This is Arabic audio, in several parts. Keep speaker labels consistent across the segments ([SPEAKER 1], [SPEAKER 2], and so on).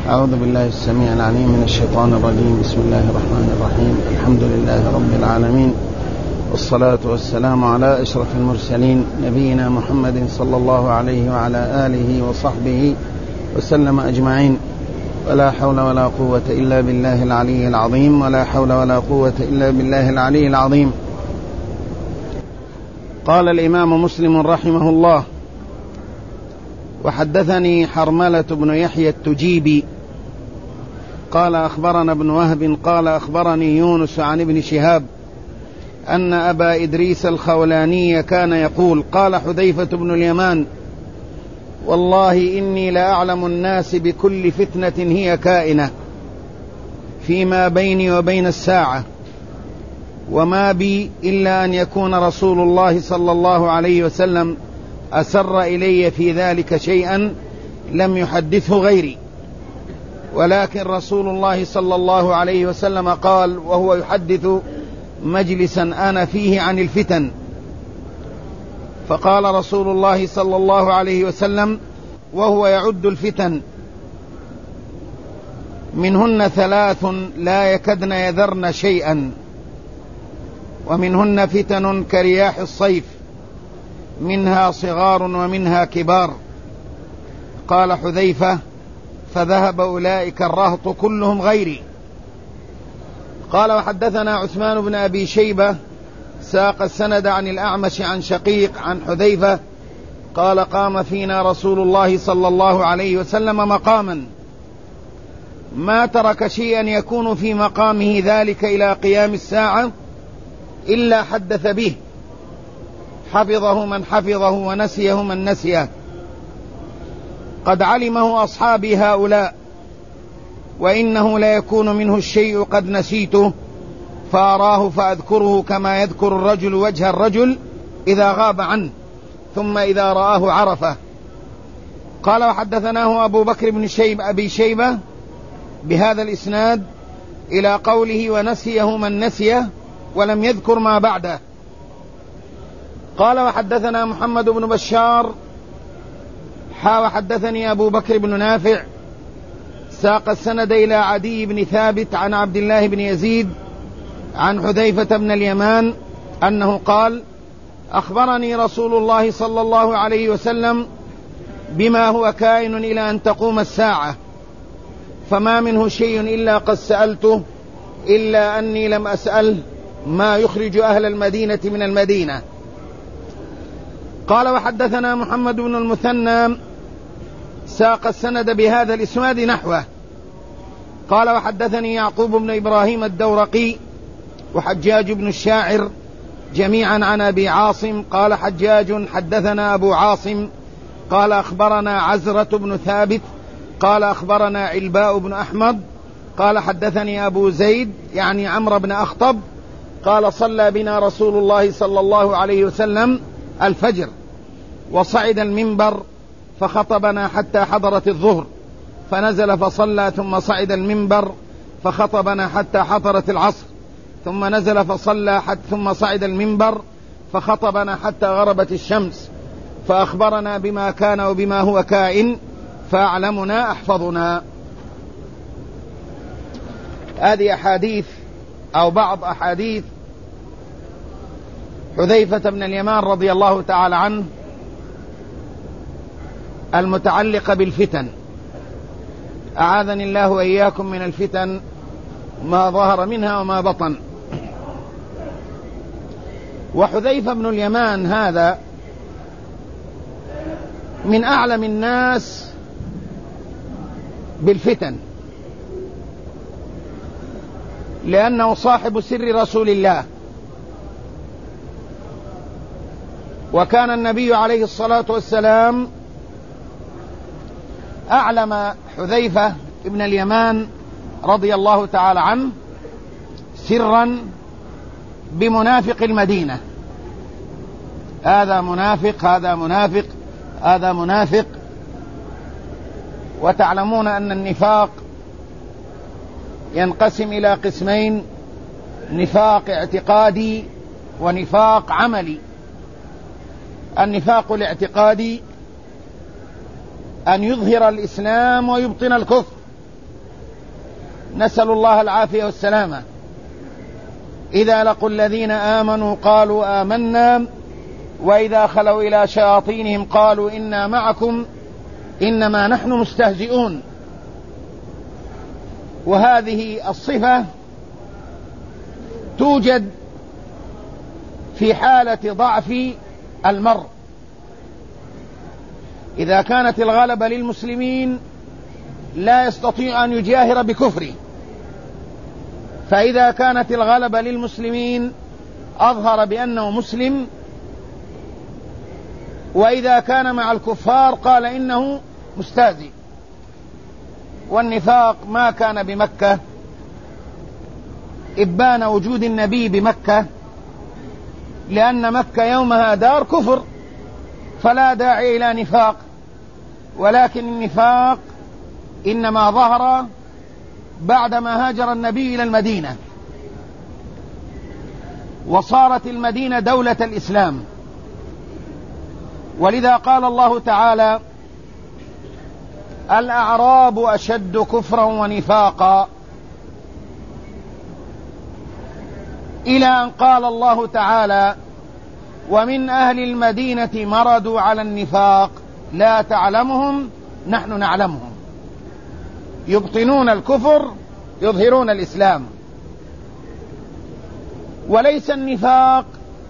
[SPEAKER 1] أعوذ بالله السميع العليم من الشيطان الرجيم. بسم الله الرحمن الرحيم. الحمد لله رب العالمين، والصلاة والسلام على أشرف المرسلين نبينا محمد صلى الله عليه وعلى آله وصحبه وسلم أجمعين. ولا حول ولا قوة إلا بالله العلي العظيم، ولا حول ولا قوة إلا بالله العلي العظيم. قال الإمام مسلم رحمه الله: وحدثني حرملة بن يحيى التجيبي قال أخبرنا ابن وهب قال أخبرني يونس عن ابن شهاب أن أبا إدريس الخولاني كان يقول: قال حذيفة بن اليمان: والله إني لأعلم الناس بكل فتنة هي كائنة فيما بيني وبين الساعة، وما بي إلا أن يكون رسول الله صلى الله عليه وسلم أسر إلي في ذلك شيئا لم يحدثه غيري، ولكن رسول الله صلى الله عليه وسلم قال وهو يحدث مجلسا أنا فيه عن الفتن، فقال رسول الله صلى الله عليه وسلم وهو يعد الفتن: منهن ثلاث لا يكدن يذرن شيئا، ومنهن فتن كرياح الصيف، منها صغار ومنها كبار. قال حذيفة: فذهب أولئك الرهط كلهم غيري. قال: وحدثنا عثمان بن أبي شيبة ساق السند عن الأعمش عن شقيق عن حذيفة قال: قام فينا رسول الله صلى الله عليه وسلم مقاما ما ترك شيئا يكون في مقامه ذلك إلى قيام الساعة إلا حدث به، حفظه من حفظه ونسيه من نسيه، قد علمه أصحابي هؤلاء، وإنه لا يكون منه الشيء قد نسيته فأراه فأذكره كما يذكر الرجل وجه الرجل إذا غاب عنه، ثم إذا رآه عرفه. قال: وحدثناه أبو بكر بن أبي شيبة بهذا الإسناد إلى قوله ونسيه من نسيه، ولم يذكر ما بعده. قال: وحدثنا محمد بن بشار وحدثني أبو بكر بن نافع ساق السند إلى عدي بن ثابت عن عبد الله بن يزيد عن حذيفة بن اليمان أنه قال: أخبرني رسول الله صلى الله عليه وسلم بما هو كائن إلى أن تقوم الساعة، فما منه شيء إلا قد سألته، إلا أني لم أسأل ما يخرج أهل المدينة من المدينة. قال: وحدثنا محمد بن المثنى ساق السند بهذا الإسناد نحوه. قال: وحدثني يعقوب بن إبراهيم الدورقي وحجاج بن الشاعر جميعا عن أبي عاصم. قال حجاج: حدثنا أبو عاصم قال أخبرنا عزرة بن ثابت قال أخبرنا علباء بن أحمد قال حدثني أبو زيد يعني عمرو بن أخطب قال: صلى بنا رسول الله صلى الله عليه وسلم الفجر، وصعد المنبر فخطبنا حتى حضرت الظهر، فنزل فصلى، ثم صعد المنبر فخطبنا حتى حضرت العصر، ثم نزل فصلى ثم صعد المنبر فخطبنا حتى غربت الشمس، فأخبرنا بما كان وبما هو كائن، فأعلمنا أحفظنا. هذه أحاديث أو بعض أحاديث حذيفة بن اليمان رضي الله تعالى عنه المتعلقة بالفتن. أعاذني الله وإياكم من الفتن ما ظهر منها وما بطن. وحذيفة بن اليمان هذا من أعلم الناس بالفتن، لأنه صاحب سر رسول الله، وكان النبي عليه الصلاة والسلام أعلم حذيفة بن اليمان رضي الله تعالى عنه سرا بمنافق المدينة: هذا منافق، هذا منافق، هذا منافق. وتعلمون أن النفاق ينقسم إلى قسمين: نفاق اعتقادي ونفاق عملي. النفاق الاعتقادي أن يظهر الإسلام ويبطن الكفر، نسأل الله العافية والسلامة. إذا لقوا الذين آمنوا قالوا آمنا وإذا خلوا إلى شياطينهم قالوا إنا معكم إنما نحن مستهزئون. وهذه الصفة توجد في حالة ضعف المرء. إذا كانت الغلبة للمسلمين لا يستطيع أن يجاهر بكفره، فإذا كانت الغلبة للمسلمين أظهر بأنه مسلم، وإذا كان مع الكفار قال إنه مستهزئ. والنفاق ما كان بمكة، إبان وجود النبي بمكة، لأن مكة يومها دار كفر فلا داعي إلى نفاق، ولكن النفاق إنما ظهر بعدما هاجر النبي إلى المدينة وصارت المدينة دولة الإسلام. ولذا قال الله تعالى: الأعراب أشد كفرا ونفاقا، إلى أن قال الله تعالى: ومن أهل المدينة مردوا على النفاق لا تعلمهم نحن نعلمهم يبطنون الكفر يظهرون الإسلام. وليس النفاق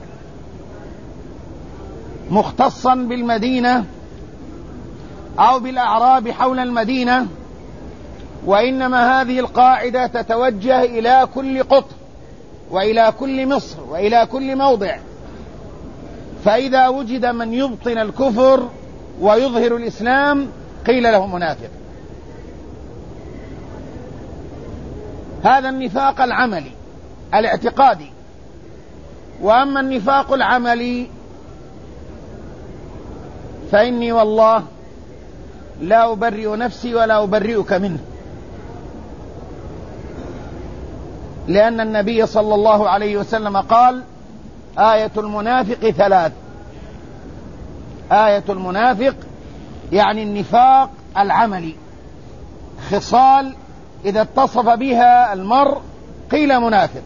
[SPEAKER 1] مختصا بالمدينة أو بالأعراب حول المدينة، وإنما هذه القاعدة تتوجه إلى كل قطر وإلى كل مصر وإلى كل موضع. فإذا وجد من يبطن الكفر ويظهر الإسلام قيل له منافق. هذا النفاق العملي الاعتقادي. وأما النفاق العملي فإني والله لا أبرئ نفسي ولا أبرئك منه، لأن النبي صلى الله عليه وسلم قال: آية المنافق ثلاث. آية المنافق يعني النفاق العملي، خصال إذا اتصف بها المرء قيل منافق.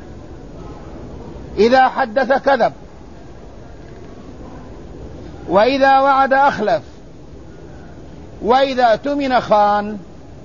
[SPEAKER 1] إذا حدث كذب، وإذا وعد أخلف، وإذا اؤتمن خان.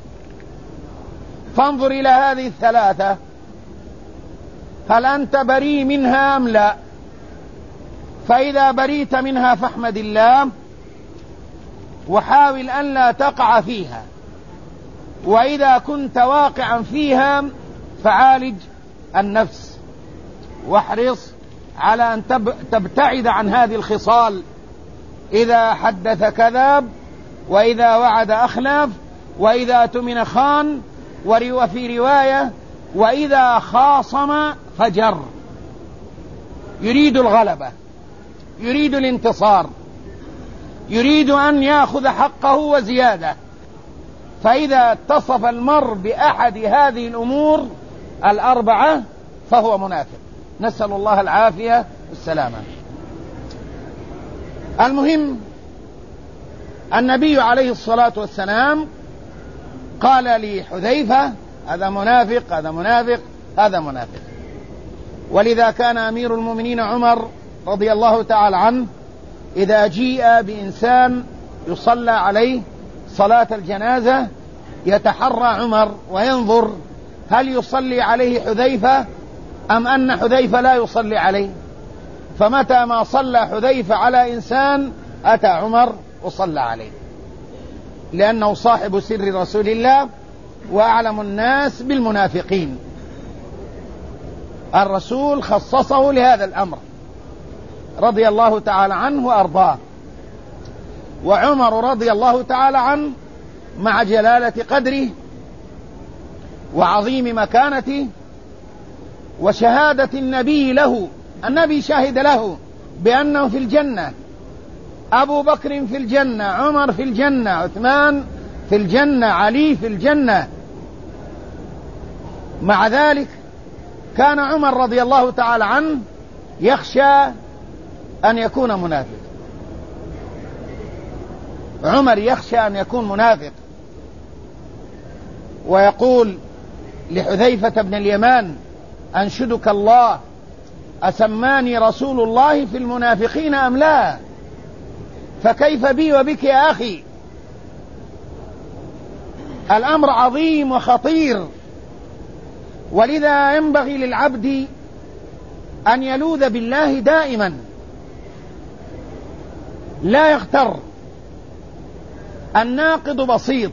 [SPEAKER 1] فانظر إلى هذه الثلاثة، هل أنت بريء منها أم لا؟ فإذا بريت منها فاحمد الله وحاول أن لا تقع فيها، وإذا كنت واقعا فيها فعالج النفس واحرص على أن تبتعد عن هذه الخصال. إذا حدث كذب، وإذا وعد أخلف، وإذا اؤتمن خان، وفي رواية وإذا خاصم فجر. يريد الغلبة، يريد الانتصار، يريد أن يأخذ حقه وزيادة. فإذا اتصف المرء بأحد هذه الأمور الأربعة فهو منافق، نسأل الله العافية والسلامة. المهم، النبي عليه الصلاة والسلام قال لحذيفة: هذا منافق، هذا منافق، هذا منافق. ولذا كان أمير المؤمنين عمر رضي الله تعالى عنه إذا جيء بإنسان يصلى عليه صلاة الجنازة يتحرى عمر وينظر هل يصلي عليه حذيفة أم أن حذيفة لا يصلي عليه. فمتى ما صلى حذيفة على إنسان أتى عمر وصلى عليه، لأنه صاحب سر رسول الله وأعلم الناس بالمنافقين. الرسول خصصه لهذا الأمر رضي الله تعالى عنه وأرضاه. وعمر رضي الله تعالى عنه مع جلالة قدره وعظيم مكانته وشهادة النبي له، النبي شهد له بأنه في الجنة، أبو بكر في الجنة، عمر في الجنة، عثمان في الجنة، علي في الجنة. مع ذلك كان عمر رضي الله تعالى عنه يخشى أن يكون منافق. عمر يخشى أن يكون منافق ويقول: لحذيفة بن اليمان: أنشدك الله، أسماني رسول الله في المنافقين أم لا؟ فكيف بي وبك يا أخي؟ الأمر عظيم وخطير، ولذا ينبغي للعبد أن يلوذ بالله دائما، لا يغتر. الناقض بسيط: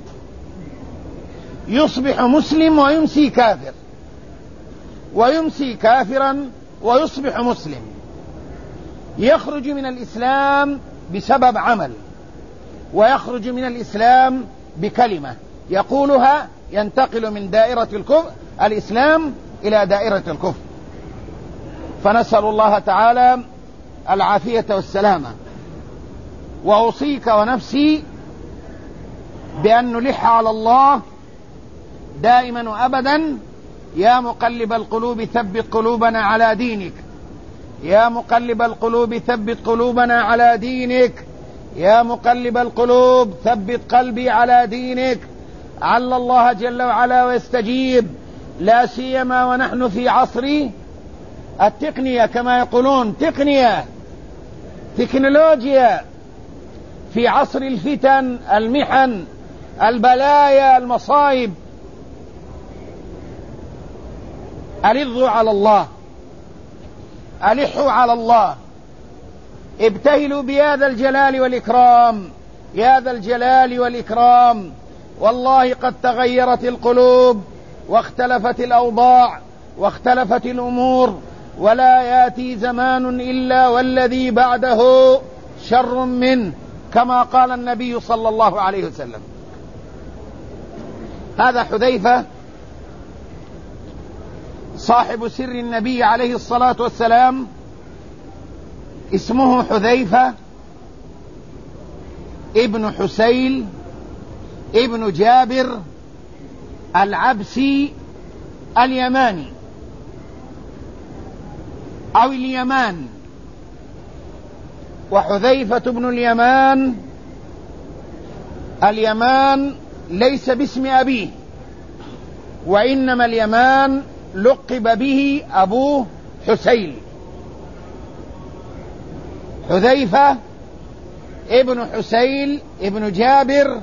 [SPEAKER 1] يصبح مسلم ويمسي كافر، ويمسي كافرا ويصبح مسلم. يخرج من الإسلام بسبب عمل، ويخرج من الإسلام بكلمة يقولها، ينتقل من دائرة الإسلام إلى دائرة الكفر. فنسأل الله تعالى العافية والسلامة. وأوصيك ونفسي بأن نلح على الله دائما وأبدا: يا مقلب القلوب ثبت قلوبنا على دينك، يا مقلب القلوب ثبت قلوبنا على دينك، يا مقلب القلوب ثبت قلبي على دينك. عل الله جل وعلا ويستجيب، لا سيما ونحن في عصر التقنية، كما يقولون تكنولوجيا، في عصر الفتن، المحن، البلايا، المصائب. ألظوا على الله، ألحوا على الله، ابتهلوا بهذا الجلال والإكرام، يا ذا الجلال والإكرام. والله قد تغيرت القلوب، واختلفت الأوضاع، واختلفت الأمور، ولا يأتي زمان إلا والذي بعده شر منه، كما قال النبي صلى الله عليه وسلم. هذا حذيفة صاحب سر النبي عليه الصلاة والسلام، اسمه حذيفة ابن حسيل ابن جابر العبسي اليماني أو اليمان. وحذيفة بن اليمان ليس باسم أبيه، وإنما اليمان لقب به أبوه حسيل. حذيفة ابن حسيل ابن جابر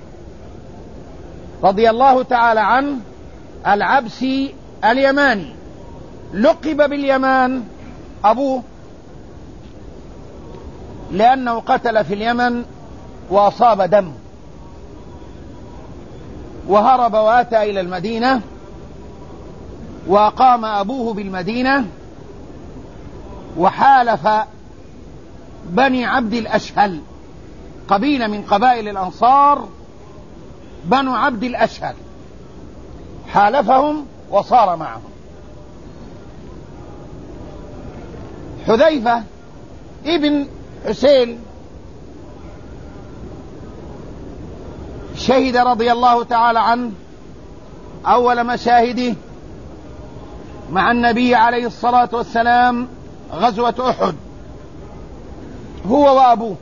[SPEAKER 1] رضي الله تعالى عنه العبسي اليماني، لقب باليمان أبوه لأنه قتل في اليمن وأصاب دم، وهرب وأتى إلى المدينة، وقام أبوه بالمدينة، وحالف بني عبد الأشهل، قبيلة من قبائل الأنصار، بنو عبد الأشهل، حالفهم وصار معهم. حذيفة ابن حسين شهد رضي الله تعالى عنه أول مشاهده مع النبي عليه الصلاة والسلام غزوة أحد، هو وأبوه،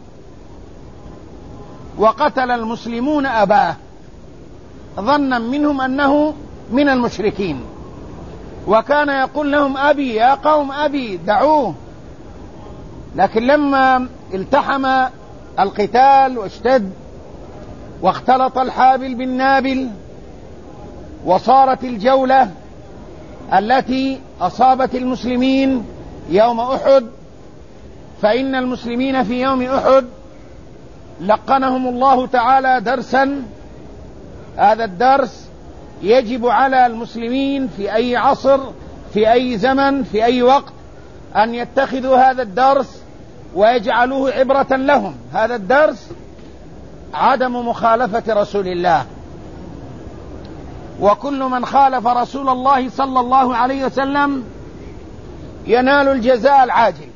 [SPEAKER 1] وقتل المسلمون أباه ظنا منهم أنه من المشركين، وكان يقول لهم: أبي يا قوم أبي، دعوه. لكن لما التحم القتال واشتد واختلط الحابل بالنابل، وصارت الجولة التي أصابت المسلمين يوم أحد، فإن المسلمين في يوم أحد لقنهم الله تعالى درسا. هذا الدرس يجب على المسلمين في أي عصر، في أي زمن، في أي وقت، أن يتخذوا هذا الدرس ويجعلوه عبرة لهم. هذا الدرس عدم مخالفة رسول الله، وكل من خالف رسول الله صلى الله عليه وسلم ينال الجزاء العاجل.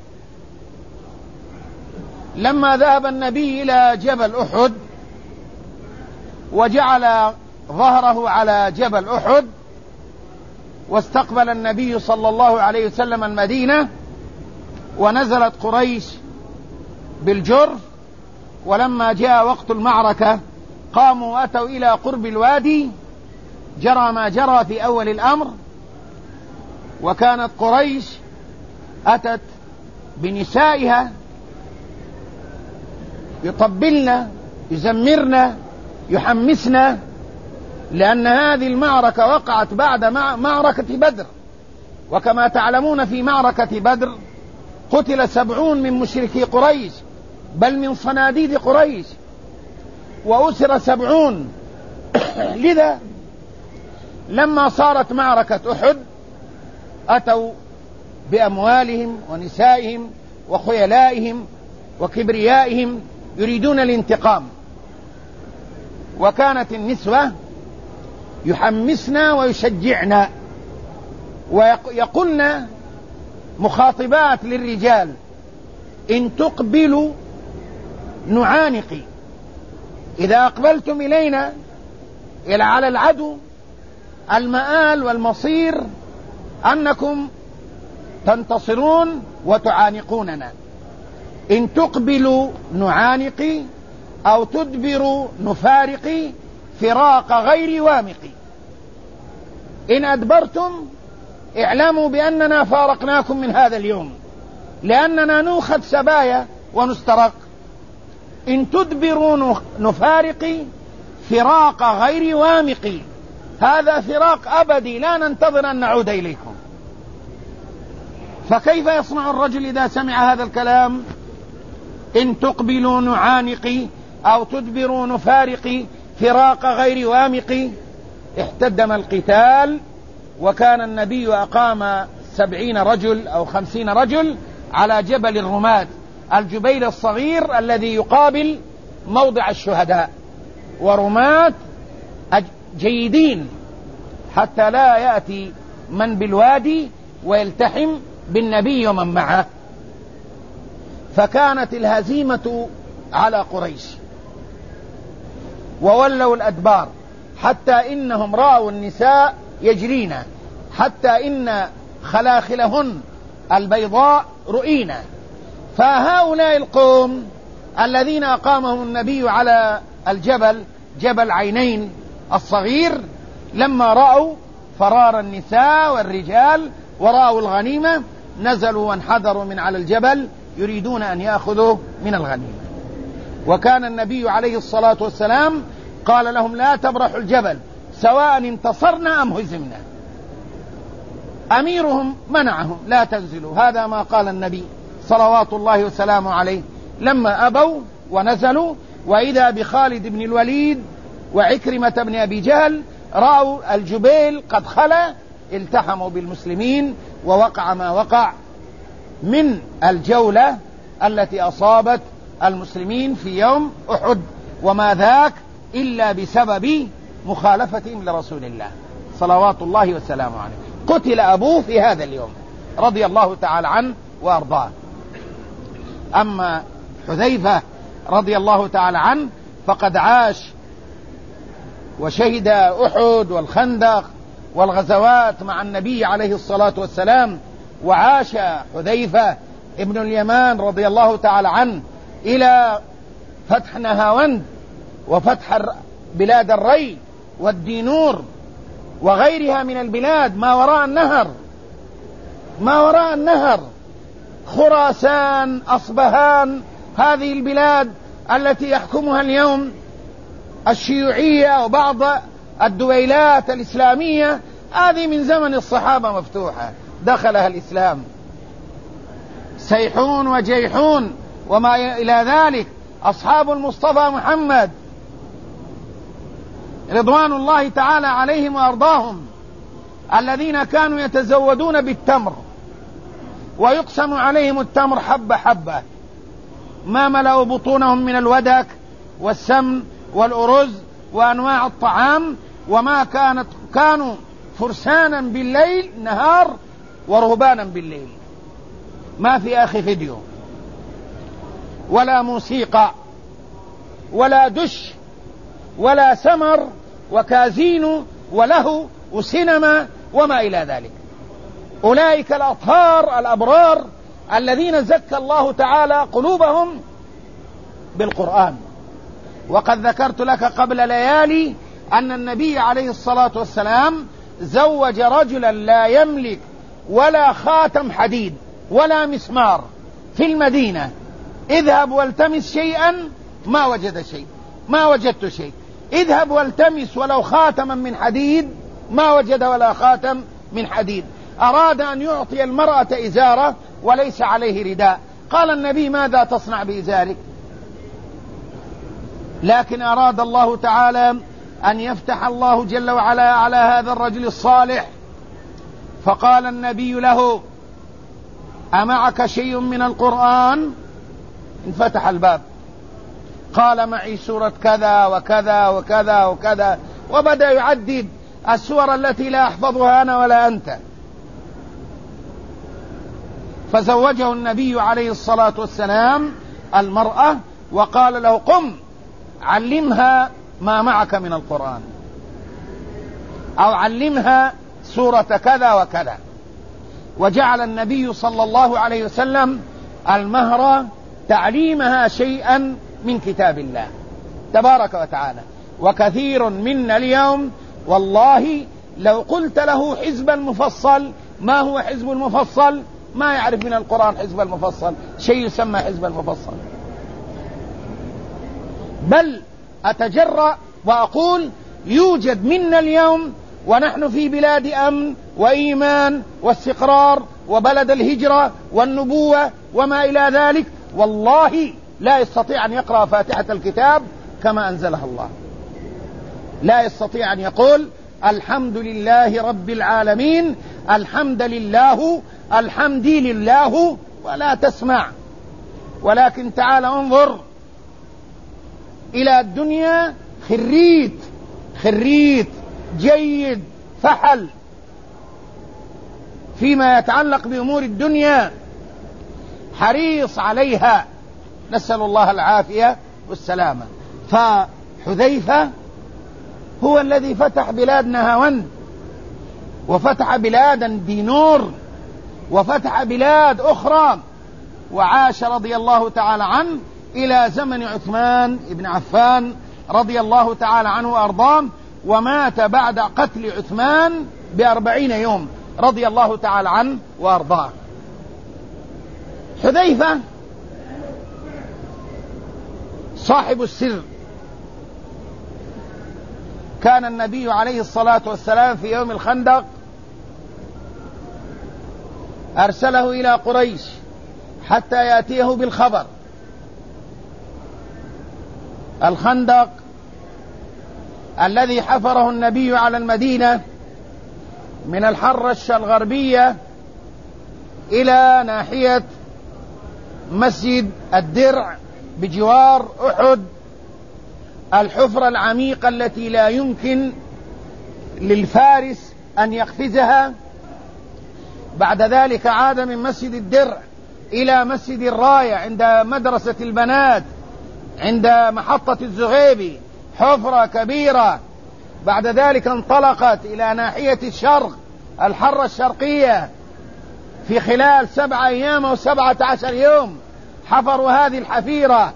[SPEAKER 1] لما ذهب النبي إلى جبل أحد وجعل ظهره على جبل أحد، واستقبل النبي صلى الله عليه وسلم المدينة، ونزلت قريش بالجرف، ولما جاء وقت المعركة قاموا وأتوا إلى قرب الوادي، جرى ما جرى في أول الأمر، وكانت قريش أتت بنسائها يطبلن يزمرن يحمسن، لأن هذه المعركة وقعت بعد معركة بدر، وكما تعلمون في معركة بدر قتل 70 من مشركي قريش، بل من صناديد قريش، وأسر 70. لذا لما صارت معركة أحد أتوا بأموالهم ونسائهم وخيلائهم وكبريائهم يريدون الانتقام، وكانت النسوة يحمسنا ويشجعنا ويقولن مخاطبات للرجال: إن تقبلوا نعانق، إذا أقبلتم إلينا إلى على العدو المآل والمصير أنكم تنتصرون وتعانقوننا. إن تقبلوا نعانق أو تدبروا نفارق فراق غير وامق. إن أدبرتم اعلموا بأننا فارقناكم من هذا اليوم، لأننا نؤخذ سبايا ونسترق. إن تدبروا نفارق فراق غير وامق، هذا فراق أبدي لا ننتظر أن نعود إليكم. فكيف يصنع الرجل إذا سمع هذا الكلام؟ إن تقبلوا نعانق أو تدبروا نفارق فراق غير وامق. احتدم القتال، وكان النبي أقام 70 رجل أو 50 رجل على جبل الرماة، الجبيل الصغير الذي يقابل موضع الشهداء، ورماة جيدين حتى لا يأتي من بالوادي ويلتحم بالنبي ومن معه. فكانت الهزيمة على قريش وولوا الأدبار، حتى إنهم رأوا النساء يجرين، حتى إن خلاخلهن البيضاء رؤينا. فهؤلاء القوم الذين أقامهم النبي على الجبل، جبل عينين الصغير، لما رأوا فرار النساء والرجال ورأوا الغنيمة نزلوا وانحدروا من على الجبل يريدون أن يأخذوا من الغنيمة. وكان النبي عليه الصلاة والسلام قال لهم: لا تبرحوا الجبل سواء انتصرنا أم هزمنا. أميرهم منعهم: لا تنزلوا. هذا ما قال النبي صلوات الله وسلامه عليه. لما أبوا ونزلوا، وإذا بخالد بن الوليد وعكرمة بن أبي جهل رأوا الجبيل قد خلا، التحموا بالمسلمين، ووقع ما وقع من الجولة التي أصابت المسلمين في يوم أحد، وما ذاك إلا بسبب مخالفتهم لرسول الله صلوات الله وسلامه عليه. قتل أبوه في هذا اليوم رضي الله تعالى عنه وأرضاه. أما حذيفة رضي الله تعالى عنه فقد عاش وشهد أحد والخندق والغزوات مع النبي عليه الصلاة والسلام. وعاش حذيفة ابن اليمان رضي الله تعالى عنه إلى فتح نهاوند وفتح بلاد الري والدينور وغيرها من البلاد ما وراء النهر، خراسان، أصبهان، هذه البلاد التي يحكمها اليوم الشيوعية وبعض الدويلات الإسلامية، هذه من زمن الصحابة مفتوحة، دخلها الإسلام. سيحون وجيحون وما إلى ذلك، أصحاب المصطفى محمد رضوان الله تعالى عليهم وأرضاهم، الذين كانوا يتزودون بالتمر ويقسم عليهم التمر حبة حبة، ما ملأوا بطونهم من الودك والسمن والأرز وأنواع الطعام، وما كانوا فرسانا بالليل نهار ورهبانا بالليل. ما في أخي فيديو ولا موسيقى ولا دش ولا سمر وكازينو وله وسينما وما إلى ذلك. أولئك الأطهار الأبرار الذين زكى الله تعالى قلوبهم بالقرآن. وقد ذكرت لك قبل ليالي أن النبي عليه الصلاة والسلام زوج رجلا لا يملك ولا خاتم حديد ولا مسمار في المدينة: اذهب والتمس شيئا، ما وجد شيء، ما وجدت شيء. اذهب والتمس ولو خاتما من حديد، ما وجد ولا خاتم من حديد. أراد أن يعطي المرأة إزارة وليس عليه رداء، قال النبي: ماذا تصنع بإزارك؟ لكن أراد الله تعالى أن يفتح الله جل وعلا على هذا الرجل الصالح، فقال النبي له: أمعك شيء من القرآن؟ انفتح الباب، قال: معي سورة كذا وكذا وكذا وكذا، وبدأ يعدد السور التي لا أحفظها أنا ولا أنت. فزوجه النبي عليه الصلاة والسلام المرأة، وقال له: قم علمها ما معك من القرآن، أو علمها سورة كذا وكذا. وجعل النبي صلى الله عليه وسلم المهر تعليمها شيئا من كتاب الله تبارك وتعالى. وكثير منا اليوم والله لو قلت له حزب المفصل، ما هو حزب المفصل؟ ما يعرف من القرآن حزب المفصل، شيء يسمى حزب المفصل. بل أتجرأ وأقول: يوجد منا اليوم ونحن في بلاد أمن وإيمان واستقرار وبلد الهجرة والنبوة وما إلى ذلك، والله لا يستطيع أن يقرأ فاتحة الكتاب كما أنزلها الله، لا يستطيع أن يقول الحمد لله رب العالمين، الحمد لله، الحمد لله، ولا تسمع. ولكن تعال انظر إلى الدنيا، خريت جيد فحل فيما يتعلق بأمور الدنيا، حريص عليها، نسأل الله العافية والسلامة. فحذيفة هو الذي فتح بلاد نهاوند، وفتح بلادا دينور، وفتح بلاد أخرى، وعاش رضي الله تعالى عنه إلى زمن عثمان بن عفان رضي الله تعالى عنه وأرضاه، ومات بعد قتل عثمان ب40 يوم رضي الله تعالى عنه وأرضاه. حذيفة صاحب السر، كان النبي عليه الصلاة والسلام في يوم الخندق أرسله إلى قريش حتى يأتيه بالخبر. الخندق الذي حفره النبي على المدينة من الحرة الغربية إلى ناحية مسجد الدرع بجوار أحد، الحفرة العميقة التي لا يمكن للفارس أن يقفزها. بعد ذلك عاد من مسجد الدرع إلى مسجد الراية عند مدرسة البنات عند محطة الزغيبي، حفرة كبيرة. بعد ذلك انطلقت إلى ناحية الشرق، الحرة الشرقية، في خلال 7 أيام و17 يوم حفروا هذه الحفيرة.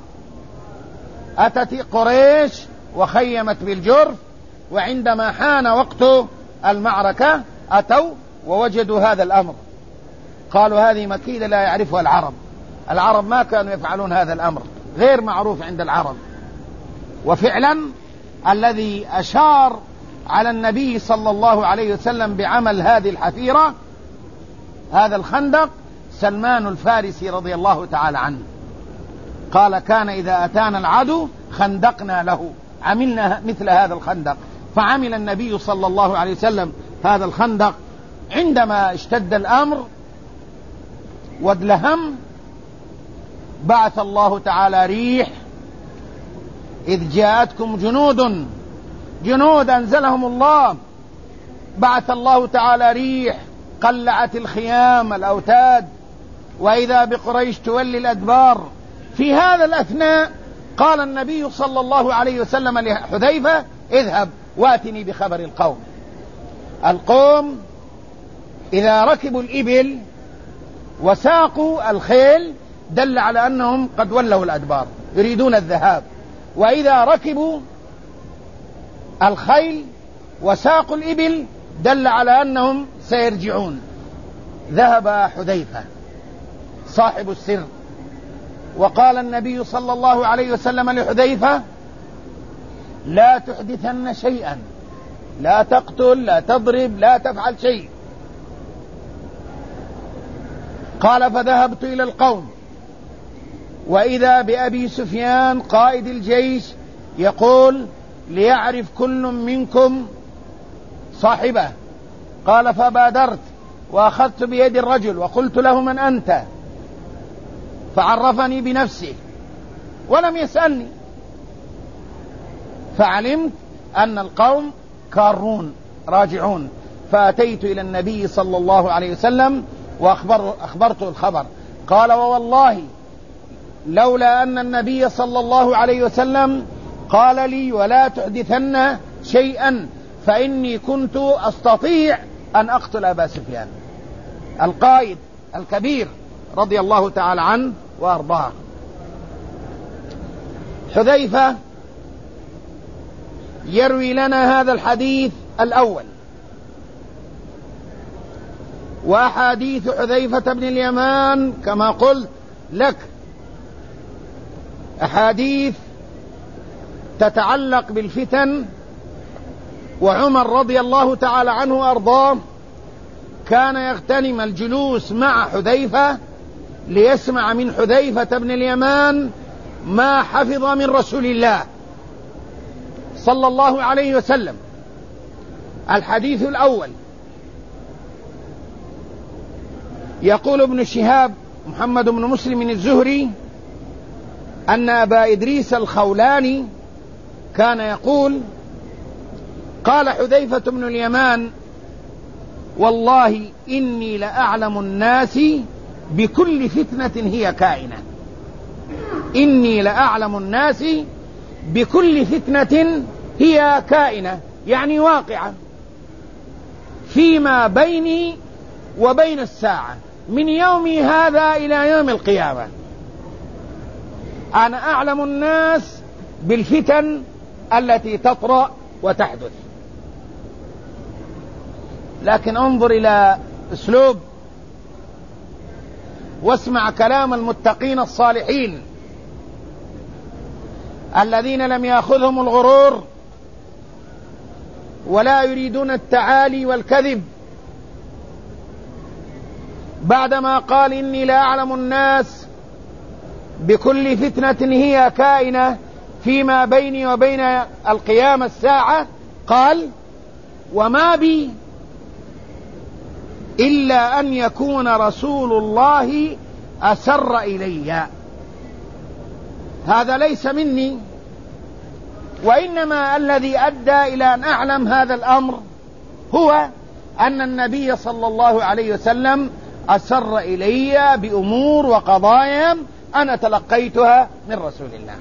[SPEAKER 1] أتت قريش وخيمت بالجرف، وعندما حان وقت المعركة أتوا ووجدوا هذا الأمر، قالوا هذه مكيدة لا يعرفها العرب ما كانوا يفعلون هذا الأمر، غير معروف عند العرب. وفعلا الذي أشار على النبي صلى الله عليه وسلم بعمل هذه الحفيرة، هذا الخندق، سلمان الفارسي رضي الله تعالى عنه، قال: كان إذا أتانا العدو خندقنا له، عملنا مثل هذا الخندق. فعمل النبي صلى الله عليه وسلم هذا الخندق. عندما اشتد الأمر وادلهم، بعث الله تعالى ريح، إذ جاءتكم جنود أنزلهم الله، بعث الله تعالى ريح قلعت الخيام الأوتاد، وإذا بقريش تولي الأدبار. في هذا الأثناء قال النبي صلى الله عليه وسلم لحذيفة: اذهب واتني بخبر القوم إذا ركبوا الإبل وساقوا الخيل دل على أنهم قد ولوا الأدبار، يريدون الذهاب. وإذا ركبوا الخيل وساقوا الإبل دل على أنهم سيرجعون. ذهب حذيفة صاحب السر وقال النبي صلى الله عليه وسلم لحذيفة: لا تحدثن شيئا، لا تقتل، لا تضرب، لا تفعل شيء. قال: فذهبت إلى القوم وإذا بأبي سفيان قائد الجيش يقول: ليعرف كل منكم صاحبه. قال: فبادرت وأخذت بيد الرجل وقلت له: من أنت؟ فعرفني بنفسه ولم يسألني، فعلمت أن القوم كارون راجعون، فأتيت إلى النبي صلى الله عليه وسلم وأخبرته الخبر. قال: ووالله لولا أن النبي صلى الله عليه وسلم قال لي: ولا تحدثن شيئا، فإني كنت أستطيع أن أقتل أبا سفيان القائد الكبير رضي الله تعالى عنه وأرضاه. حذيفة يروي لنا هذا الحديث الأول. وأحاديث حذيفة بن اليمان كما قلت لك أحاديث تتعلق بالفتن، وعمر رضي الله تعالى عنه وأرضاه كان يغتنم الجلوس مع حذيفة ليسمع من حذيفة بن اليمان ما حفظ من رسول الله صلى الله عليه وسلم. الحديث الأول: يقول ابن شهاب محمد بن مسلم الزهري أن أبا إدريس الخولاني كان يقول: قال حذيفة بن اليمان: والله إني لأعلم الناس بكل فتنة هي كائنة. إني لأعلم الناس بكل فتنة هي كائنة، يعني واقعة فيما بيني وبين الساعة، من يومي هذا إلى يوم القيامة. أنا أعلم الناس بالفتن التي تطرأ وتحدث. لكن انظر إلى أسلوب واسمع كلام المتقين الصالحين الذين لم يأخذهم الغرور ولا يريدون التعالي والكذب. بعدما قال: إني لا أعلم الناس بكل فتنة هي كائنة فيما بيني وبين القيامة الساعة، قال: وما بي إلا أن يكون رسول الله أسر إلي. هذا ليس مني، وإنما الذي أدى إلى أن أعلم هذا الأمر هو أن النبي صلى الله عليه وسلم أسر إلي بأمور وقضايا أنا تلقيتها من رسول الله.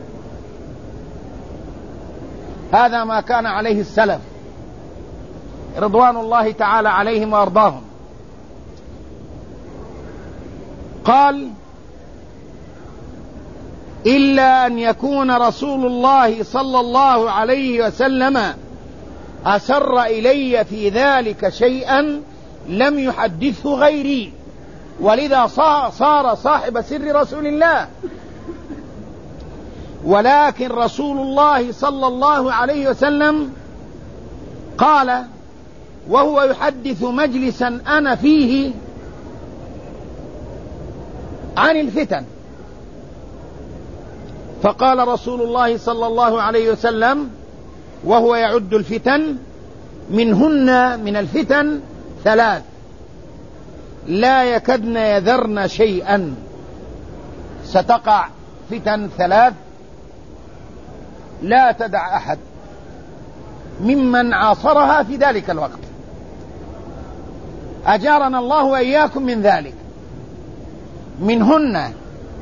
[SPEAKER 1] هذا ما كان عليه السلف رضوان الله تعالى عليهم وأرضاهم. قال: إلا أن يكون رسول الله صلى الله عليه وسلم أسر إلي في ذلك شيئا لم يحدثه غيري، ولذا صار صاحب سر رسول الله. ولكن رسول الله صلى الله عليه وسلم قال وهو يحدث مجلسا أنا فيه عن الفتن، فقال رسول الله صلى الله عليه وسلم وهو يعد الفتن: منهن من الفتن 3 لا يكدن يذرن شيئا. ستقع فتن 3 لا تدع أحد ممن عاصرها في ذلك الوقت. أجارنا الله وإياكم من ذلك. منهن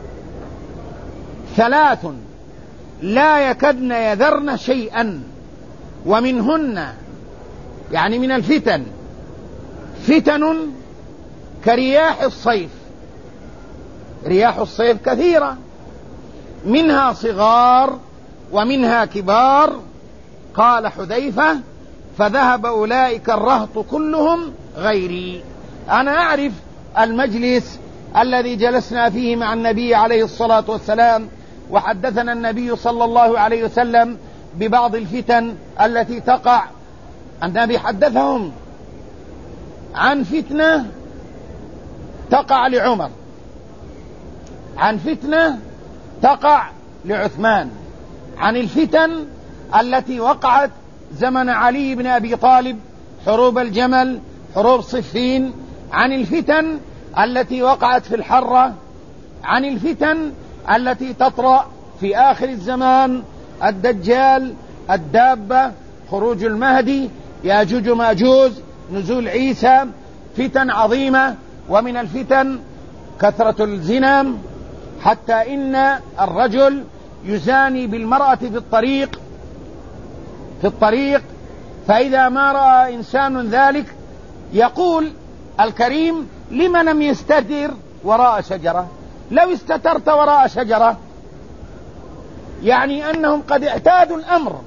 [SPEAKER 1] 3 لا يكدن يذرن شيئا، ومنهن يعني من الفتن فتن كرياح الصيف. رياح الصيف كثيرة، منها صغار ومنها كبار قال حذيفة: فذهب أولئك الرهط كلهم غيري. أنا أعرف المجلس الذي جلسنا فيه مع النبي عليه الصلاة والسلام، وحدثنا النبي صلى الله عليه وسلم ببعض الفتن التي تقع. النبي حدثهم عن فتنة تقع لعمر، عن فتنة تقع لعثمان، عن الفتن التي وقعت زمن علي بن أبي طالب، حروب الجمل، حروب صفين، عن الفتن التي وقعت في الحرة، عن الفتن التي تطرأ في آخر الزمان، الدجال، الدابة، خروج المهدي، ياجوج وماجوج، نزول عيسى، فتن عظيمة. ومن الفتن كثرة الزنا، حتى إن الرجل يزاني بالمرأة في الطريق، فإذا ما رأى إنسان ذلك يقول الكريم: لم لم يستتر وراء شجرة؟ لو استترت وراء شجرة، يعني أنهم قد اعتادوا الأمر.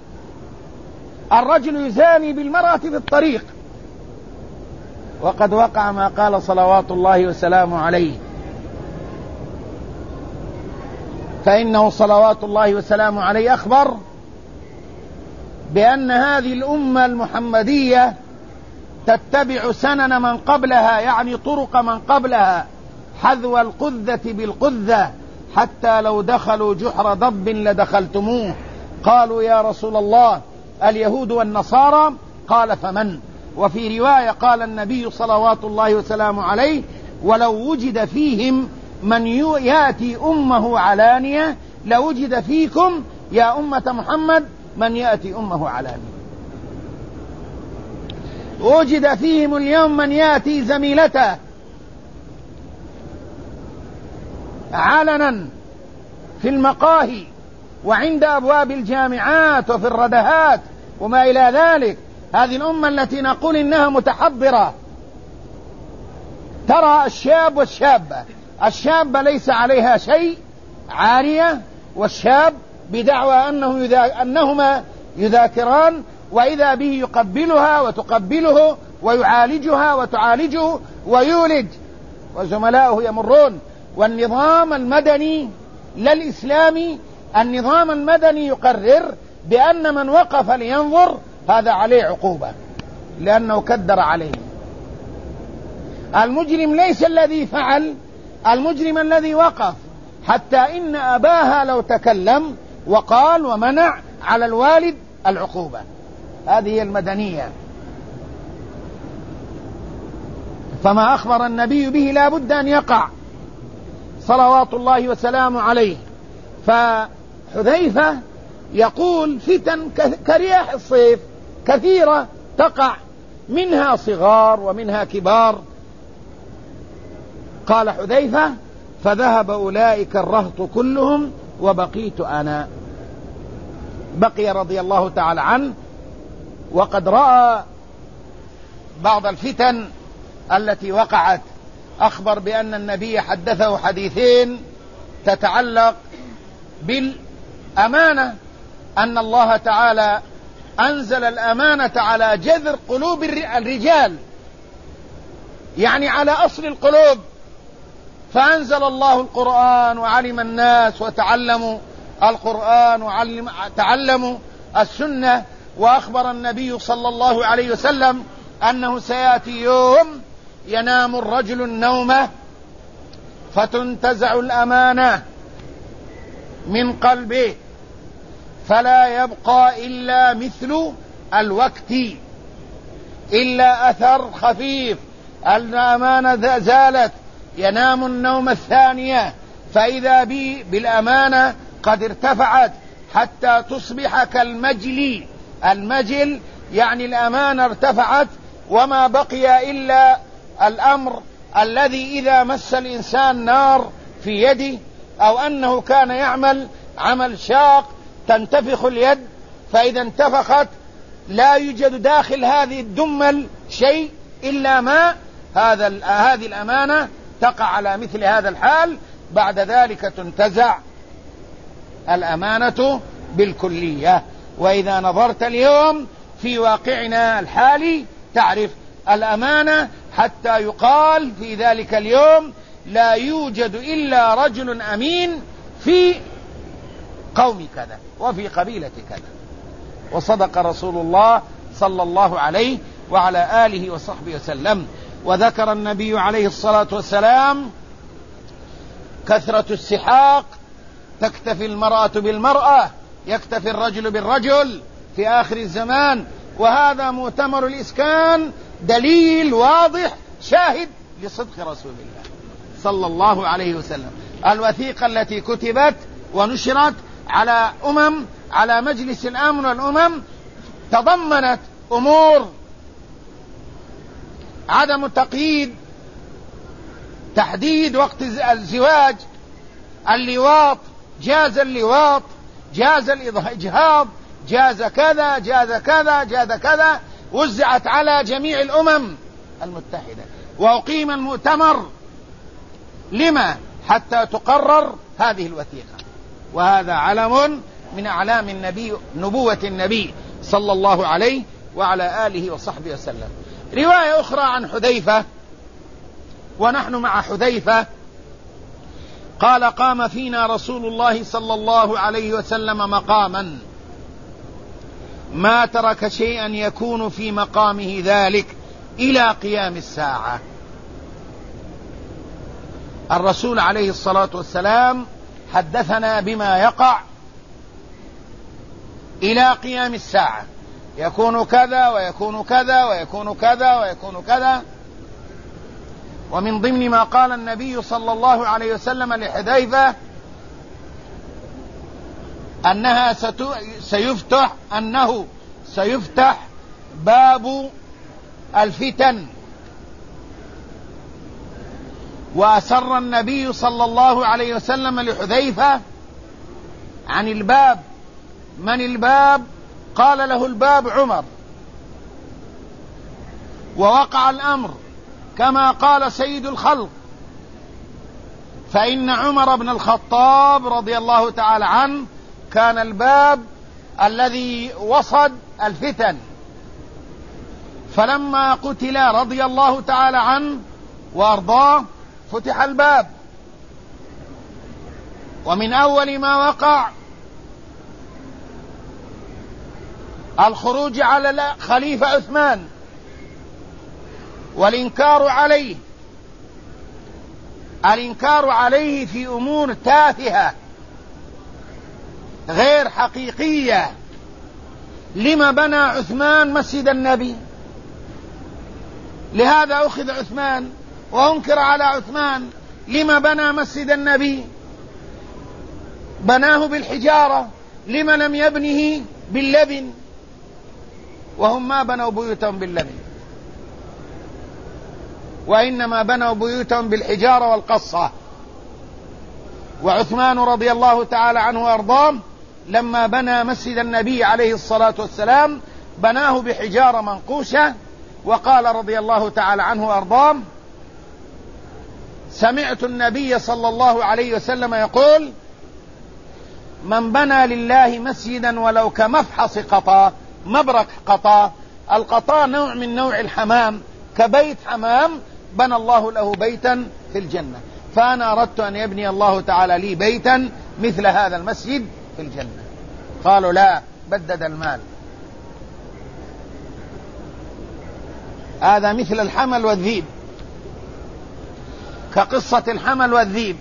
[SPEAKER 1] الرجل يزاني بالمرأة في الطريق، وقد وقع ما قال صلوات الله وسلامه عليه، فإنه صلوات الله وسلامه عليه أخبر بأن هذه الأمة المحمدية تتبع سنن من قبلها، يعني طرق من قبلها، حذو القذة بالقذة، حتى لو دخلوا جحر ضب لدخلتموه. قالوا: يا رسول الله، اليهود والنصارى؟ قال: فمن؟ وفي رواية قال النبي صلوات الله وسلامه عليه: ولو وجد فيهم من يأتي أمه علانية لوجد فيكم يا أمة محمد من يأتي أمه علانية. وجد فيهم اليوم من يأتي زميلته علنا في المقاهي وعند أبواب الجامعات وفي الردهات وما إلى ذلك. هذه الأمة التي نقول إنها متحضرة، ترى الشاب والشابة، الشابة ليس عليها شيء، عارية، والشاب بدعوى أنهما يذاكران، وإذا به يقبلها وتقبله ويعالجها وتعالجه ويولج، وزملاؤه يمرون. والنظام المدني لا الإسلامي، النظام المدني يقرر بأن من وقف لينظر هذا عليه عقوبة لأنه كدر عليه. المجرم ليس الذي فعل، المجرم الذي وقف، حتى إن أباها لو تكلم وقال ومنع على الوالد العقوبة. هذه هي المدنية. فما أخبر النبي به لا بد أن يقع صلوات الله وسلامه عليه. فحذيفة يقول: فتن كرياح الصيف كثيرة تقع، منها صغار ومنها كبار. قال حذيفة: فذهب أولئك الرهط كلهم وبقيت أنا. بقي رضي الله تعالى عنه، وقد رأى بعض الفتن التي وقعت. أخبر بأن النبي حدثه حديثين تتعلق بالأمانة، أن الله تعالى أنزل الأمانة على جذر قلوب الرجال، يعني على أصل القلوب. فأنزل الله القرآن وعلم الناس وتعلموا القرآن وتعلموا السنة. وأخبر النبي صلى الله عليه وسلم أنه سيأتي يوم ينام الرجل النوم فتنتزع الأمانة من قلبه فلا يبقى إلا مثل الوقت، إلا أثر خفيف. الأمانة زالت، ينام النوم الثانية فإذا بالأمانة قد ارتفعت حتى تصبح كالمجل. المجل يعني الأمانة ارتفعت، وما بقي إلا الأمر الذي إذا مس الإنسان نار في يده، أو أنه كان يعمل عمل شاق تنتفخ اليد، فإذا انتفخت لا يوجد داخل هذه الدمل شيء إلا ماء. هذه الأمانة تقع على مثل هذا الحال. بعد ذلك تنتزع الأمانة بالكلية. وإذا نظرت اليوم في واقعنا الحالي تعرف الأمانة، حتى يقال في ذلك اليوم لا يوجد إلا رجل أمين في قوم كذا وفي قبيلة كذا. وصدق رسول الله صلى الله عليه وعلى آله وصحبه وسلم. وذكر النبي عليه الصلاة والسلام كثرة السحاق، تكتفي المرأة بالمرأة، يكتفي الرجل بالرجل في آخر الزمان. وهذا مؤتمر الإسكان دليل واضح شاهد لصدق رسول الله صلى الله عليه وسلم. الوثيقة التي كتبت ونشرت على مجلس الأمن والأمم تضمنت أمور عدم تقييد، تحديد وقت الزواج، اللواط، جاز اللواط، جاز الإجهاض، جاز كذا جاز كذا جاز كذا، وزعت على جميع الأمم المتحدة. وأقيم المؤتمر لما؟ حتى تقرر هذه الوثيقة. وهذا علم من أعلام نبوة النبي صلى الله عليه وعلى آله وصحبه وسلم. رواية أخرى عن حذيفة، ونحن مع حذيفة، قال: قام فينا رسول الله صلى الله عليه وسلم مقاما ما ترك شيئا يكون في مقامه ذلك إلى قيام الساعة. الرسول عليه الصلاة والسلام حدثنا بما يقع إلى قيام الساعة، يكون كذا ويكون كذا ويكون كذا ويكون كذا. ومن ضمن ما قال النبي صلى الله عليه وسلم لحذيفة أنه سيفتح باب الفتن. وأسر النبي صلى الله عليه وسلم لحذيفة عن الباب: من الباب؟ قال له: الباب عمر. ووقع الأمر كما قال سيد الخلق، فإن عمر بن الخطاب رضي الله تعالى عنه كان الباب الذي وصد الفتن. فلما قتل رضي الله تعالى عنه وأرضاه فتح الباب. ومن أول ما وقع الخروج على خليفة عثمان والإنكار عليه، الإنكار عليه في أمور تافهة غير حقيقية. لما بنى عثمان مسجد النبي؟ لهذا أخذ عثمان وأنكر على عثمان. لما بنى مسجد النبي؟ بناه بالحجارة، لما لم يبنه باللبن؟ وهم ما بنوا بيوتهم باللبن، وإنما بنوا بيوتهم بالحجارة والقصة. وعثمان رضي الله تعالى عنه وأرضاه لما بنى مسجد النبي عليه الصلاة والسلام بناه بحجارة منقوشة. وقال رضي الله تعالى عنه وأرضاه: سمعت النبي صلى الله عليه وسلم يقول: من بنى لله مسجدا ولو كمفحص قطا، مبرك قطا، القطا نوع من نوع الحمام، كبيت حمام، بنى الله له بيتا في الجنة. فأنا أردت أن يبني الله تعالى لي بيتا مثل هذا المسجد في الجنة. قالوا: لا، بدد المال. هذا مثل الحمل والذيب، كقصة الحمل والذيب.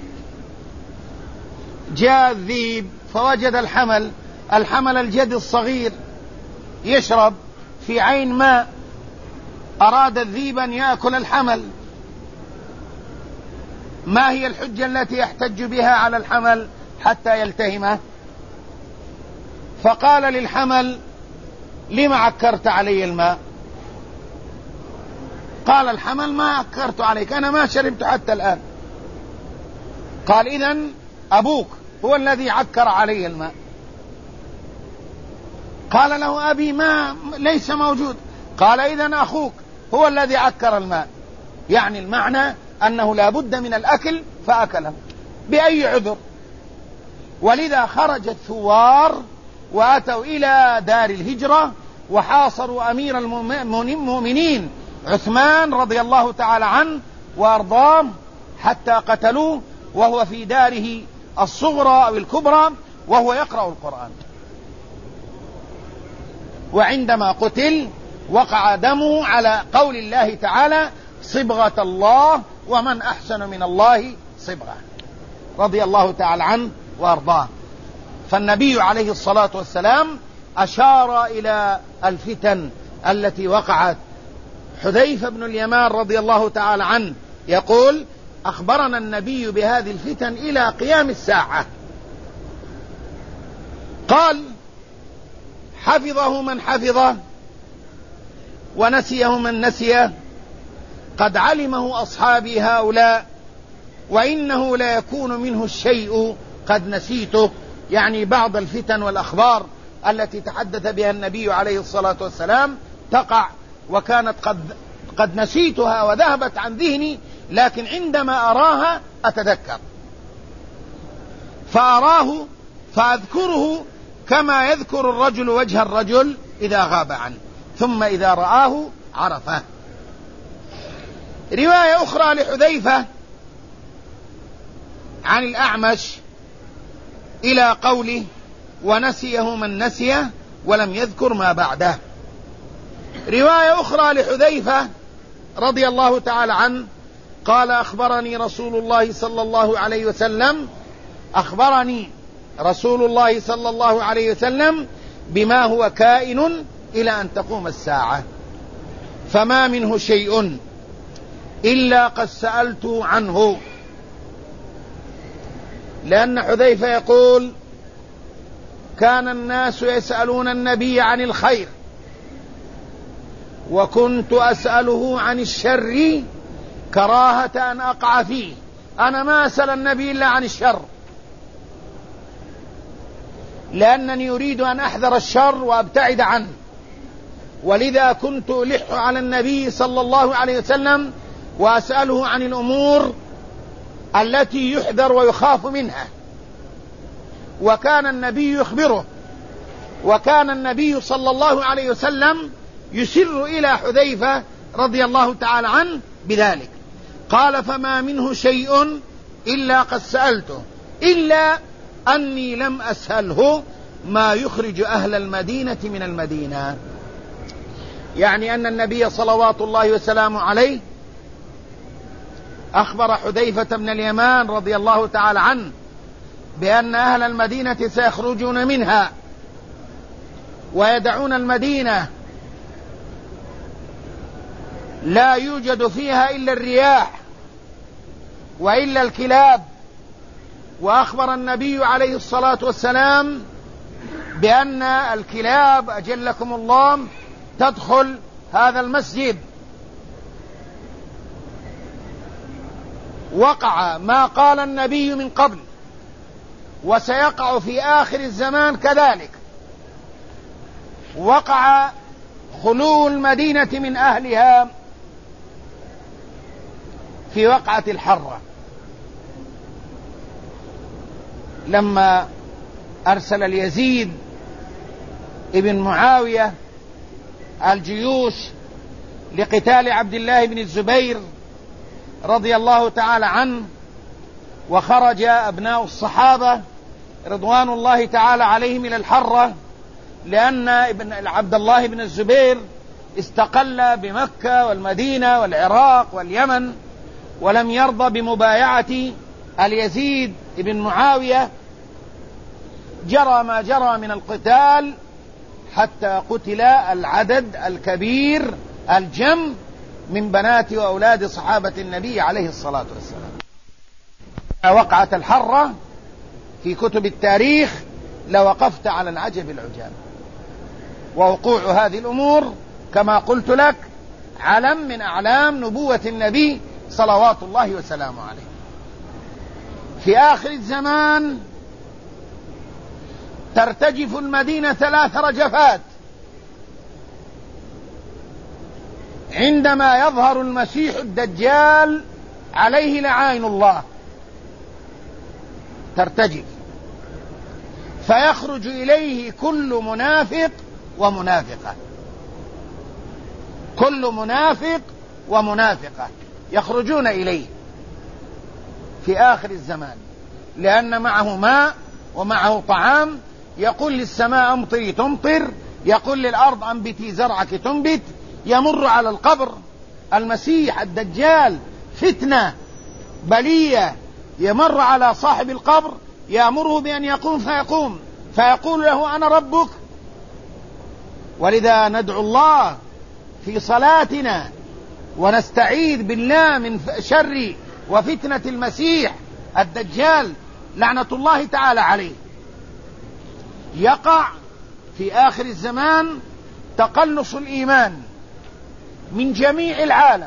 [SPEAKER 1] جاء الذيب فوجد الحمل الجد الصغير يشرب في عين ماء. أراد الذيب أن يأكل الحمل. ما هي الحجة التي يحتج بها على الحمل حتى يلتهمه؟ فقال للحمل: لما عكرت علي الماء؟ قال الحمل: ما عكرت عليك، أنا ما شربت حتى الآن. قال: إذن أبوك هو الذي عكر علي الماء. قال له: أبي ليس موجود. قال: إذن أخوك هو الذي عكر الماء. يعني المعنى أنه لا بد من الأكل فأكله بأي عذر. ولذا خرج الثوار وأتوا إلى دار الهجرة وحاصروا أمير المؤمنين عثمان رضي الله تعالى عنه وأرضاه حتى قتلوه وهو في داره الصغرى أو الكبرى وهو يقرأ القرآن. وعندما قتل وقع دمه على قول الله تعالى: صبغة الله ومن أحسن من الله صبغة، رضي الله تعالى عنه وأرضاه. فالنبي عليه الصلاة والسلام أشار إلى الفتن التي وقعت. حذيفة بن اليمان رضي الله تعالى عنه يقول: أخبرنا النبي بهذه الفتن إلى قيام الساعة. قال: حفظه من حفظه ونسيه من نسيه، قد علمه أصحابي هؤلاء، وإنه لا يكون منه الشيء قد نسيته، يعني بعض الفتن والأخبار التي تحدث بها النبي عليه الصلاة والسلام تقع وكانت قد نسيتها وذهبت عن ذهني، لكن عندما أراها أتذكر، فأراه فأذكره كما يذكر الرجل وجه الرجل إذا غاب عنه، ثم إذا رآه عرفه. رواية أخرى لحذيفة عن الأعمش إلى قوله: ونسيه من نسيه ولم يذكر ما بعده. رواية أخرى لحذيفة رضي الله تعالى عنه قال: أخبرني رسول الله صلى الله عليه وسلم بما هو كائن إلى أن تقوم الساعة، فما منه شيء إلا قد سألته عنه. لأن حذيفة يقول: كان الناس يسألون النبي عن الخير وكنت أسأله عن الشر كراهة أن أقع فيه. أنا ما أسأل النبي إلا عن الشر، لأنني أريد أن أحذر الشر وأبتعد عنه، ولذا كنت ألح على النبي صلى الله عليه وسلم وأسأله عن الأمور التي يحذر ويخاف منها. وكان النبي يخبره، وكان النبي صلى الله عليه وسلم يسر إلى حذيفة رضي الله تعالى عنه بذلك. قال: فما منه شيء إلا قد سألته، إلا أني لم أسأله ما يخرج أهل المدينة من المدينة. يعني أن النبي صلوات الله وسلامه عليه أخبر حذيفة بن اليمان رضي الله تعالى عنه بأن أهل المدينة سيخرجون منها ويدعون المدينة لا يوجد فيها إلا الرياح وإلا الكلاب. وأخبر النبي عليه الصلاة والسلام بأن الكلاب أجلكم الله تدخل هذا المسجد. وقع ما قال النبي من قبل وسيقع في آخر الزمان كذلك. وقع خلو المدينة من أهلها في وقعة الحرة، لما أرسل اليزيد ابن معاوية الجيوش لقتال عبد الله بن الزبير رضي الله تعالى عنه، وخرج أبناء الصحابة رضوان الله تعالى عليهم إلى الحرة، لأن عبد الله بن الزبير استقل بمكة والمدينة والعراق واليمن، ولم يرضى بمبايعة اليزيد بن معاوية. جرى ما جرى من القتال حتى قتل العدد الكبير الجم من بنات وأولاد صحابة النبي عليه الصلاة والسلام. وقعة الحرة في كتب التاريخ لوقفت على العجب العجاب. ووقوع هذه الأمور كما قلت لك علم من أعلام نبوة النبي صلوات الله وسلامه عليه. في آخر الزمان ترتجف المدينة 3 رجفات عندما يظهر المسيح الدجال عليه لعائن الله، ترتجف. فيخرج إليه كل منافق ومنافقة، كل منافق ومنافقة يخرجون إليه في آخر الزمان، لأن معه ماء ومعه طعام، يقول للسماء أمطري تمطر، يقول للأرض أنبتي زرعك تنبت. يمر على القبر المسيح الدجال فتنة بلية، يمر على صاحب القبر يأمره بأن يقوم فيقوم، فيقول له أنا ربك. ولذا ندعو الله في صلاتنا ونستعيذ بالله من شر وفتنة المسيح الدجال لعنة الله تعالى عليه. يقع في آخر الزمان تقلص الإيمان من جميع العالم،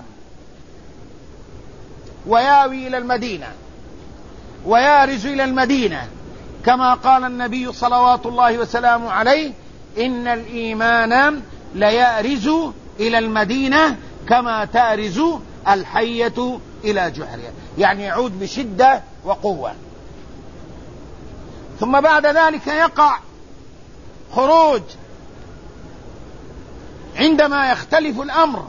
[SPEAKER 1] وياوي إلى المدينة ويارز إلى المدينة، كما قال النبي صلوات الله وسلامه عليه: إن الإيمان ليأرز إلى المدينة كما تأرز الحية إلى جحرها، يعني يعود بشدة وقوة. ثم بعد ذلك يقع خروج عندما يختلف الأمر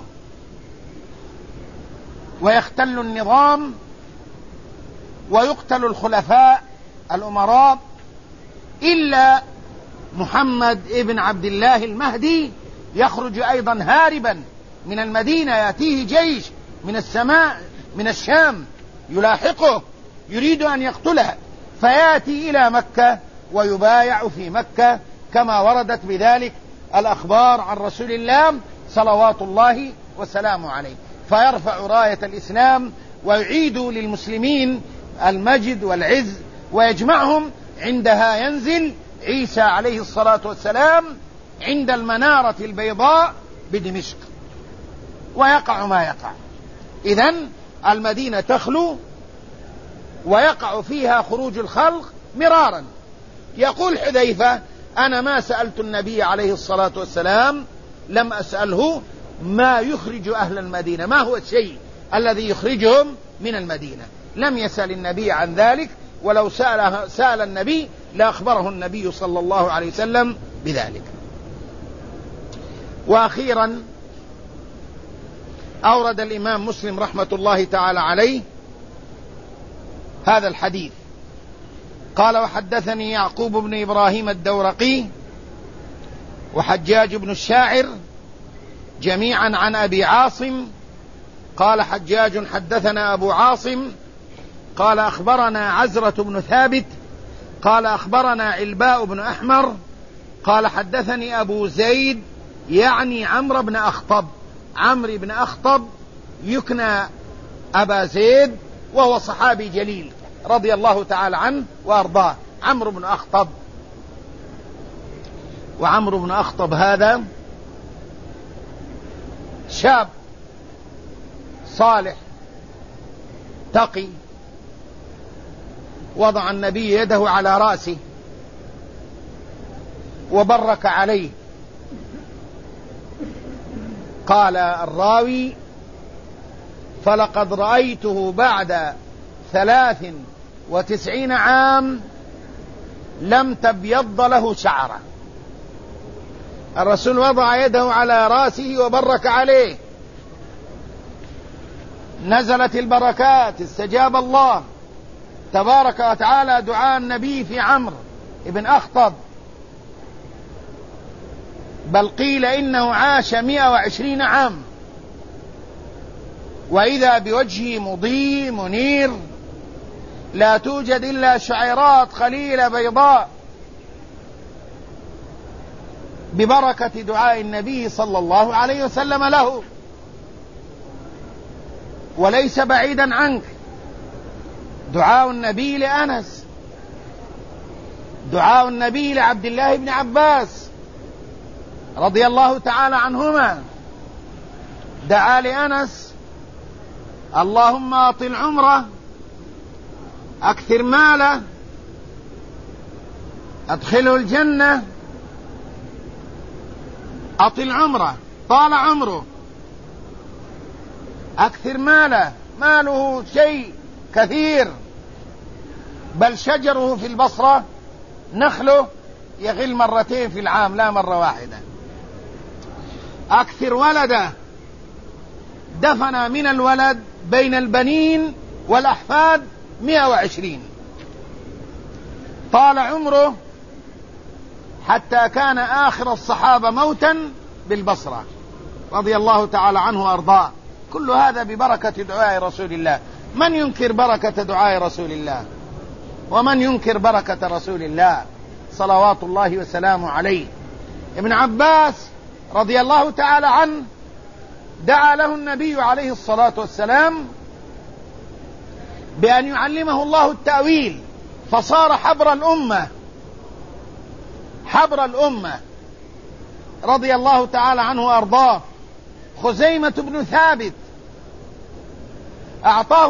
[SPEAKER 1] ويختل النظام ويقتل الخلفاء الأمراء، إلا محمد ابن عبد الله المهدي يخرج أيضا هاربا من المدينة، يأتيه جيش من السماء من الشام يلاحقه يريد أن يقتله، فيأتي إلى مكة ويبايع في مكة، كما وردت بذلك الأخبار عن رسول الله صلوات الله وسلامه عليه، فيرفع راية الإسلام ويعيد للمسلمين المجد والعز ويجمعهم. عندها ينزل عيسى عليه الصلاة والسلام عند المنارة البيضاء بدمشق، ويقع ما يقع. إذن المدينة تخلو ويقع فيها خروج الخلق مرارا. يقول حذيفة: أنا ما سألت النبي عليه الصلاة والسلام، لم أسأله ما يخرج أهل المدينة، ما هو الشيء الذي يخرجهم من المدينة، لم يسأل النبي عن ذلك، ولو سأل النبي لأخبره النبي صلى الله عليه وسلم بذلك. وأخيرا أورد الإمام مسلم رحمة الله تعالى عليه هذا الحديث، قال: وحدثني يعقوب بن إبراهيم الدورقي وحجاج بن الشاعر جميعا عن أبي عاصم قال حجاج: حدثنا أبو عاصم قال أخبرنا عزرة بن ثابت قال أخبرنا علباء بن أحمر قال حدثني أبو زيد، يعني عمرو بن أخطب. عمرو بن أخطب يكنى أبا زيد، وهو صحابي جليل رضي الله تعالى عنه وأرضاه، عمرو بن أخطب. وعمرو بن أخطب هذا شاب صالح تقي، وضع النبي يده على رأسه وبرك عليه. قال الراوي: فلقد رأيته بعد 93 عام لم تبيض له شعرة. الرسول وضع يده على رأسه وبرك عليه، نزلت البركات، استجاب الله تبارك وتعالى دعاء النبي في عمرو بن أخطب، بل قيل إنه عاش 120 عام، وإذا بوجهه مضيء منير، لا توجد إلا شعيرات قليلة بيضاء، ببركة دعاء النبي صلى الله عليه وسلم له. وليس بعيدا عنك دعاء النبي لأنس، دعاء النبي لعبد الله بن عباس رضي الله تعالى عنهما، دعا لأنس: اللهم أطل عمره، أكثر ماله، أدخله الجنة. أطل عمره، طال عمره، أكثر ماله، ماله شيء كثير، بل شجره في البصرة، نخله يغل مرتين في العام لا مرة واحدة. أكثر ولده دفن من الولد بين البنين والأحفاد 120. طال عمره حتى كان آخر الصحابة موتا بالبصرة رضي الله تعالى عنه وأرضاه. كل هذا ببركة دعاء رسول الله. من ينكر بركة دعاء رسول الله؟ ومن ينكر بركة رسول الله صلوات الله وسلامه عليه؟ ابن عباس رضي الله تعالى عنه دعا له النبي عليه الصلاة والسلام بأن يعلمه الله التأويل، فصار حبر الأمة رضي الله تعالى عنه وأرضاه. خزيمة بن ثابت أعطاه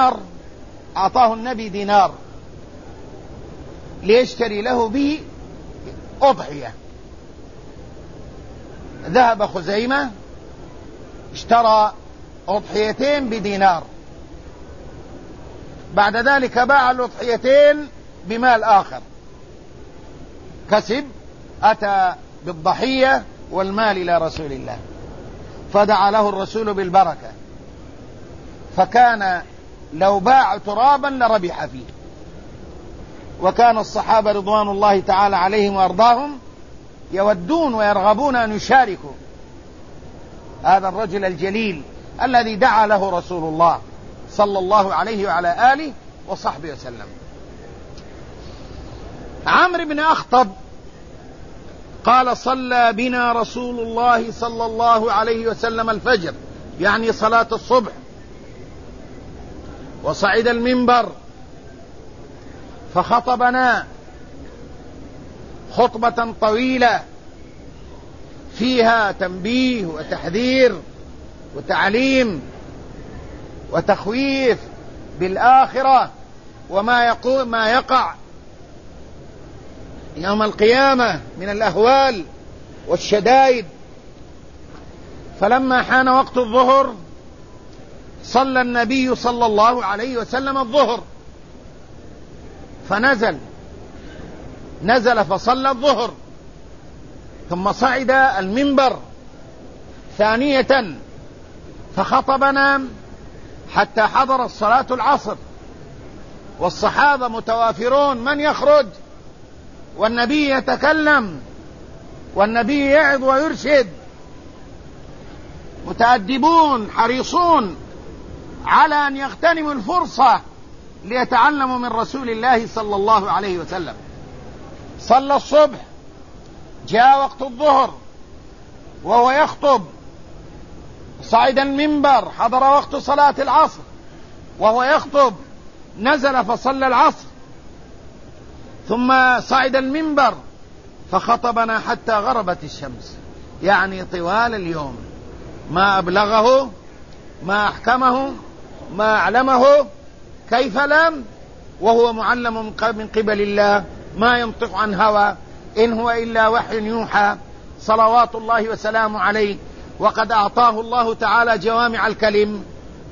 [SPEAKER 1] النبي دينار ليشتري له به أضحية. ذهب خزيمة اشترى أضحيتين بدينار، بعد ذلك باع الأضحيتين بمال آخر، كسب، أتى بالضحية والمال إلى رسول الله، فدعا له الرسول بالبركة، فكان لو باع ترابا لربح فيه. وكان الصحابة رضوان الله تعالى عليهم وأرضاهم يودون ويرغبون أن يشاركوا هذا الرجل الجليل الذي دعا له رسول الله صلى الله عليه وعلى آله وصحبه وسلم. عمرو بن أخطب قال: صلى بنا رسول الله صلى الله عليه وسلم الفجر، يعني صلاة الصبح، وصعد المنبر فخطبنا خطبة طويلة فيها تنبيه وتحذير وتعليم وتخويف بالآخرة وما يقع يوم القيامة من الأهوال والشدائد. فلما حان وقت الظهر صلى النبي صلى الله عليه وسلم الظهر، نزل فصلى الظهر، ثم صعد المنبر ثانية فخطبنا حتى حضر الصلاة العصر، والصحابة متوافرون، من يخرج والنبي يتكلم والنبي يعظ ويرشد، متأدبون حريصون على أن يغتنموا الفرصة ليتعلموا من رسول الله صلى الله عليه وسلم. صلى الصبح، جاء وقت الظهر وهو يخطب، صعد المنبر، حضر وقت صلاة العصر وهو يخطب، نزل فصلى العصر، ثم صعد المنبر فخطبنا حتى غربت الشمس، يعني طوال اليوم. ما أبلغه، ما أحكمه، ما أعلمه، كيف لم، وهو معلم من قبل الله، ما ينطق عن هوى، إن هو إلا وحي يوحى، صلوات الله وسلامه عليه. وقد أعطاه الله تعالى جوامع الكلم.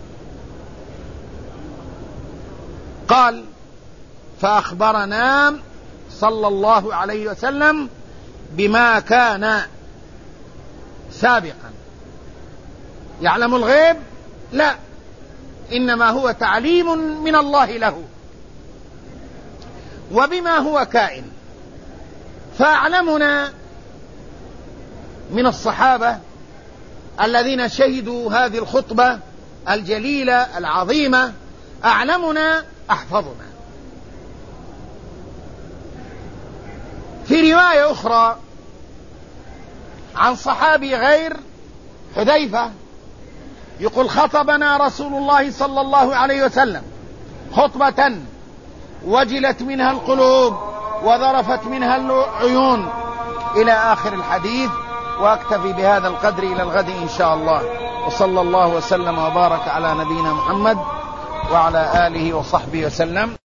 [SPEAKER 1] قال: فأخبرنا صلى الله عليه وسلم بما كان سابقا. يعلم الغيب؟ لا، إنما هو تعليم من الله له، وبما هو كائن. فأعلمنا من الصحابة الذين شهدوا هذه الخطبة الجليلة العظيمة، أعلمنا أحفظنا. في رواية أخرى عن صحابي غير حذيفة يقول: خطبنا رسول الله صلى الله عليه وسلم خطبة وجلت منها القلوب وذرفت منها العيون، إلى آخر الحديث. وأكتفي بهذا القدر إلى الغد إن شاء الله. وصلى الله وسلم وبارك على نبينا محمد وعلى آله وصحبه وسلم.